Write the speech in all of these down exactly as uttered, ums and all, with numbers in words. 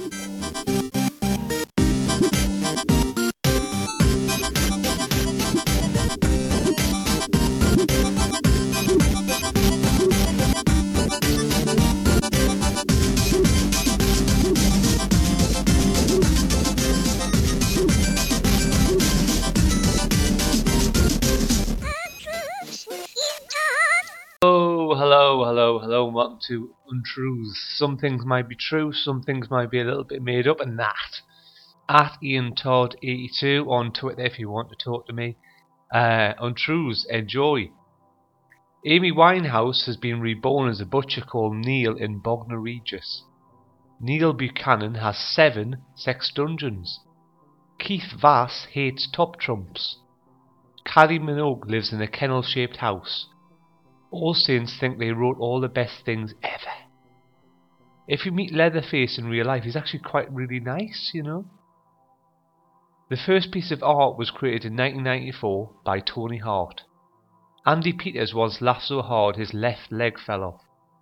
Oh, hello, hello, hello, and welcome to Untruths. Some things might be true, some things might be a little bit made up, and that. At Ian Todd eighty-two on Twitter if you want to talk to me. Uh, Untruths, enjoy. Amy Winehouse has been reborn as a butcher called Neil in Bognor Regis. Neil Buchanan has seven sex dungeons. Keith Vass hates top trumps. Kylie Minogue lives in a kennel-shaped house. All Saints think they wrote all the best things ever. If you meet Leatherface in real life, he's actually quite really nice, you know. The first piece of art was created in nineteen ninety-four by Tony Hart. Andy Peters once laughed so hard his left leg fell off.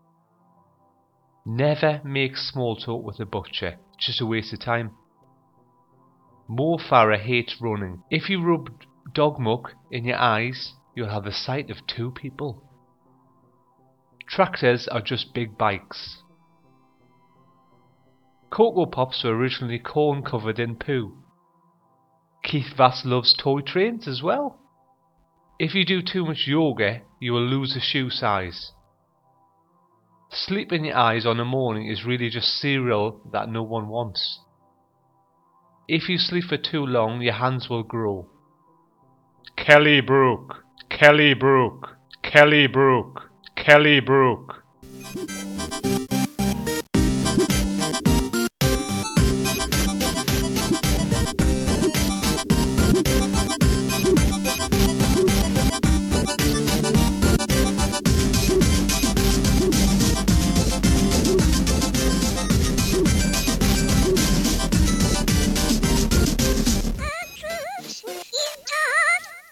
Never make small talk with a butcher, it's just a waste of time. Mo Farah hates running. If you rub dog muck in your eyes, you'll have the sight of two people. Tractors are just big bikes. Cocoa Pops were originally corn covered in poo. Keith Vass loves toy trains as well. If you do too much yoga, you will lose a shoe size. Sleep in your eyes on a morning is really just cereal that no one wants. If you sleep for too long, your hands will grow. Kelly Brook, Kelly Brook, Kelly Brook, Kelly Brook.